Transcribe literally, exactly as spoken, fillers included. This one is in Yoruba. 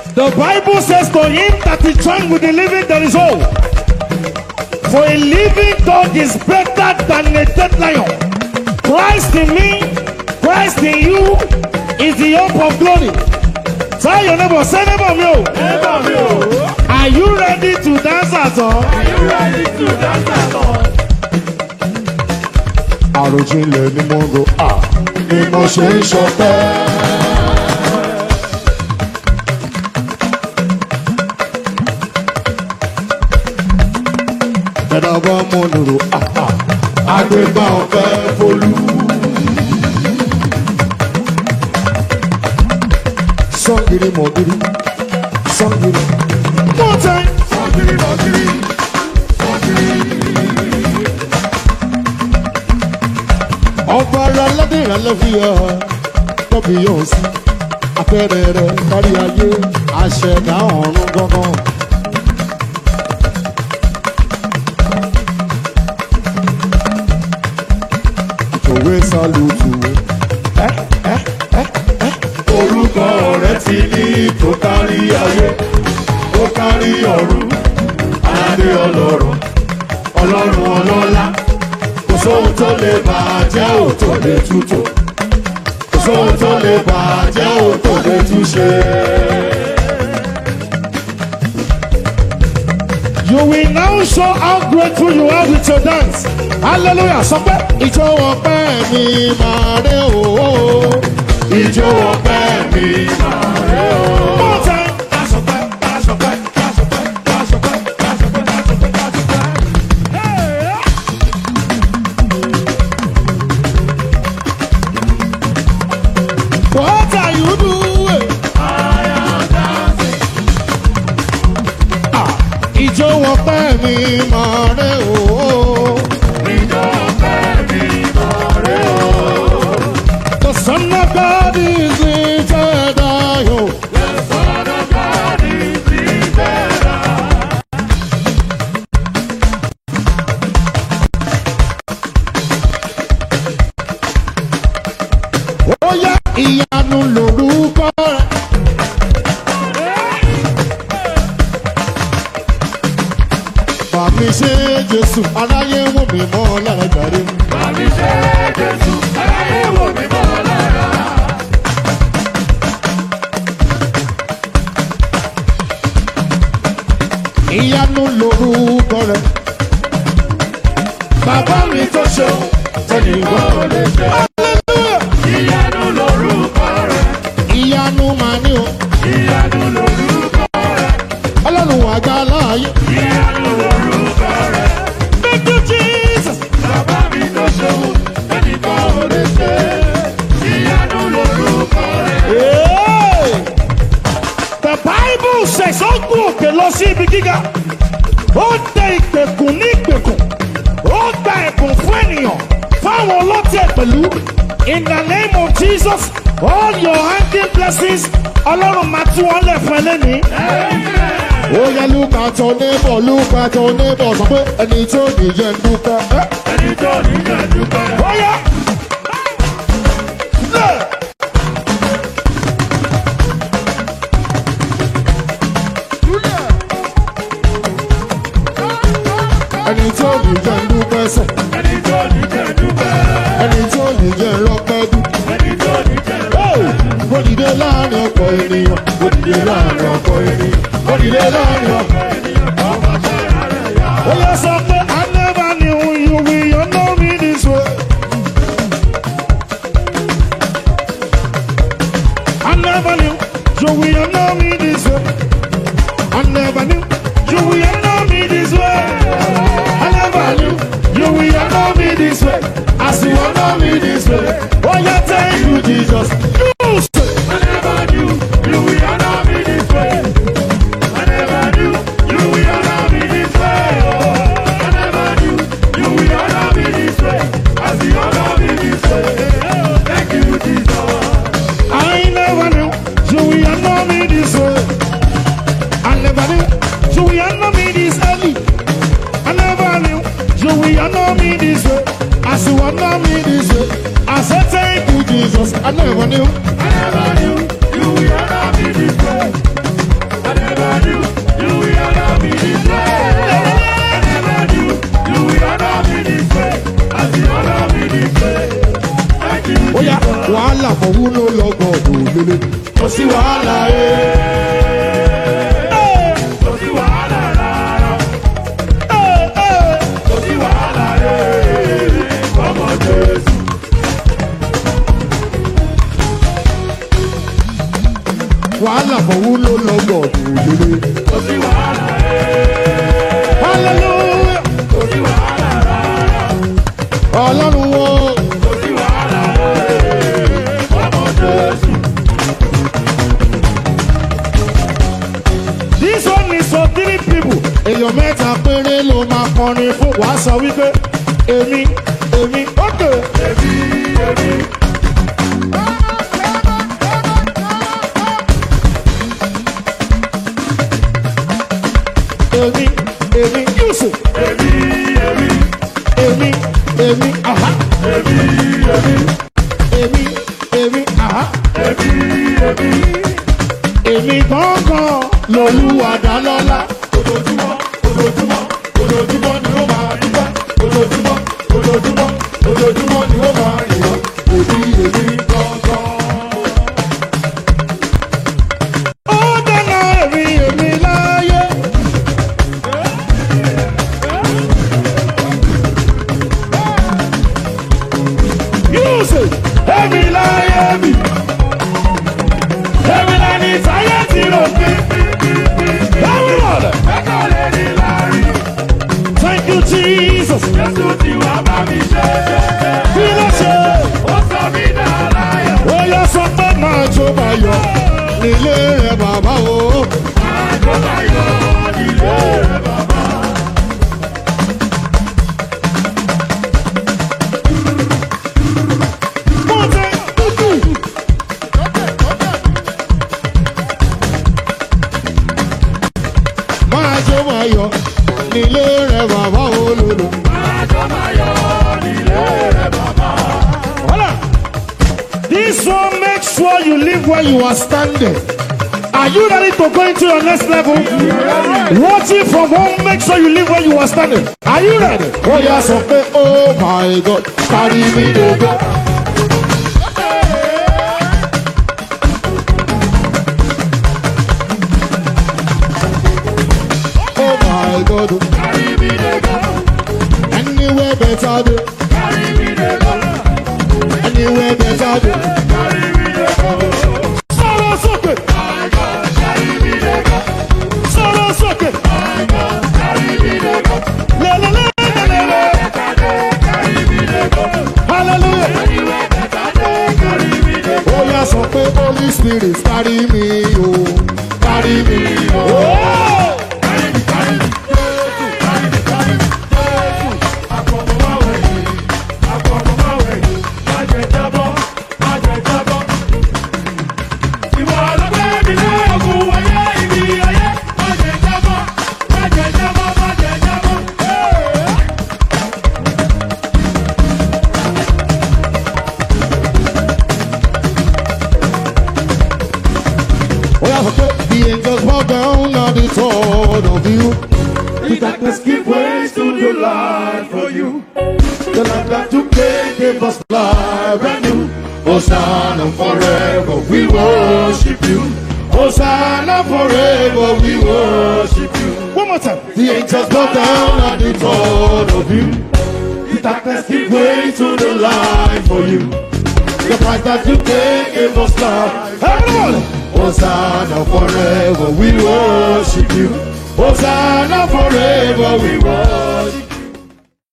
The Bible says, to him that is joined with the living, there is hope. For a living dog is better than a dead lion. Christ in me, Christ in you is the hope of glory. Tell your neighbor, say neighbor me. Neighbor me. Are you ready to dance at all? Are you ready to dance at all? Àròjinlẹ̀ ni mo rò á ni mo ṣe ń ṣọpẹ́. Ẹ̀dá bá mo lòrò á àgbégbá ọ̀fẹ́ folú. Sọ́ngìrì mọ̀gìrì sọ́ngìrì. More time. Sọ́ngìrì mọ̀gìrì sọ́ngìrì. Ọba ara aládé ìrànlọ́ fi hàn tọ́bi yóò sí afẹ́rẹ́ rẹ̀ kárí ayé àṣẹ̀dá ọ̀run gángan. Òwe sálùtù ẹ́ ẹ́ ẹ́ ẹ́. Orúkọ rẹ̀ ti ní tó kárí ayé tó kárí ọ̀run aládé ọlọ́run ọlọ́run ọlọ́lá. Kò sóhun tó lè bàjẹ́ ò tó lè tútò. Kò sóhun tó lè bàjẹ́ ò tó lè túṣe. You will now show how grateful you are with your dance. Hallelujah. Sọ pé ìjọ ọpẹ́ mi máa ré o. Ìjọ ọpẹ́ mi máa ré o. More time. What are you doing? I am dancing. Ah, ìjọ ọpẹ́ mi máa ré o. Ìjọ ọpẹ́ mi máa ré o. The Son of God is lifted high. The Son of God is lifted high. Oh yeah. Ìyanu lorúkọ rẹ̀. Bàmí ṣe Jésù, aráyé wò mí mọ́ lára jàre. Bàmí ṣe Jésù, aráyé wò mí mọ́ lára. Ìyanu lorúkọ rẹ̀. Bàbá mi tó ṣe tẹnìkan ò lè ṣe. Ìyanu lorúkọ rẹ̀. Ìyanu máa ní o. Ìyanu lorúkọ rẹ̀. Ọlọ́run àgbà láàyè. Ìyanu lorúkọ rẹ̀. Thank you, Jesus. Bàbá mi tó ṣòwò ẹnìkan ò lè ṣe. Ìyanu lorúkọ rẹ̀. The Bible says ó gún òkè lọ sí ibi gíga. Ó dẹ ìgbèkùn ní ìgbèkùn. Ó gba ẹ̀bùn fún ènìyàn. Fáwọn ọlọ́tẹ̀ pẹ̀lú. In the name of Jesus, all your hanging blessings, Ọlọ́run máa tú wọn lẹ̀ fún ẹ lẹ́ni. Ó yẹ look at your neighbor, look at your neighbor, sọ pé ẹni tó nìyẹn dúpẹ́. Ẹni tó nìyẹn dúpẹ́. Ó yẹ. Ẹni tó nìyẹn dúpẹ́ sẹ̀. Ẹni tó nìyẹn dúpẹ́. Ẹni tó nìyẹn rọ́pẹ́ dùn. Ẹni tó nìyẹn rọ́pẹ́ dùn. Ó dìde láàrin ọ̀pọ̀ ènìyàn. Ó dìde láàrin ọ̀pọ̀ ènìyàn. Ó dìde láàrin ọ̀pọ̀ ènìyàn. Ọba ṣẹ́ra rẹ̀ yá. Ó yẹ sọ pé I never knew you will know me this way. I never knew you will know me this way. I never knew you will know me this way. I never knew you will know me this way. As you will know me this way. Oh yeah, thank you, Jesus. You say, I never knew you will know me this way. I never knew you will know me this way. Oh, I never knew you will know me this way. As you will know me this way. Thank you, Jesus. I never knew you will know me this way. I never knew you will know me this early. I never knew you will know me this way. As you will know me this way. I said thank you, Jesus. I never knew. I never knew you will know me this way. sí wàhálà ẹ̀. Kò sí wàhálà rárá. Kò sí wàhálà ẹ̀. Ọmọ Jésù. Wàhálà fọwọ́ ló lọ gbọ̀dọ̀ òjòlè. Kò sí wàhálà ẹ̀. Hallelujah. Kò sí wàhálà rárá. Ọlọ́run wo. Kò sí wàhálà ẹ̀. Ọmọ Jésù. This one is for three people. Èèyàn mẹ́ta péré ló máa kọrin fún wàá sọ wípé èmi èmi ókè. Èmi èmi. Èmi èmi Yusuf. Èmi èmi. Èmi èmi aha. Èmi èmi. Èmi èmi aha. Èmi èmi. Èmi gangan l'Olúwa dá lọ́lá. Ojoojúmọ́ ojoojúmọ́ ojoojúmọ́ ni ó máa rí bá. Ojoojúmọ́ ojoojúmọ́ ojoojúmọ́ ni ó máa rí bá. Èmi èmi gangan. Ó dáná èmi èmi láyé. Yusuf èmi láyé mi. Èmi lẹ́ni táyé ti rò pé. Everyone. Thank you, Jesus. Ó yá sọ pé máa jó máa yọ nílé rẹ̀ bàbá o. Máa jó máa yọ nílé rẹ̀ bàbá. Máa jó máa yọ nílé rẹ̀ bàbá olódò. Máa jó máa yọ nílé rẹ̀ bàbá. Hold on. This one make sure you live where you are standing. Are you ready to go into your next level? Watching from home, make sure you live where you are standing. Are you ready? Oh yeah, so pé oh my God, carry me to go. God, carry me to go. Anywhere better do. Carry me to go. Anywhere better do. Carry me to go. Solo socket. My God, carry me to go. Solo socket. My God, carry me to go. Le le le le le. Carry me to go. Hallelujah. Anywhere better do. Carry me to go. Oh yeah, so pé Holy Spirit carry me, oh, carry me, oh. The angels bow down at the thought of you. The darkness give way to the light for you. The light that you gave gave us life and you. Hosanna forever, we worship you. Hosanna forever, we worship you. One more time. The angels bow down at the thought of you. The darkness give way to the light for you. The price that you gave gave us life. Everyone. Hosanna forever, we worship you. Hosanna forever, we worship you.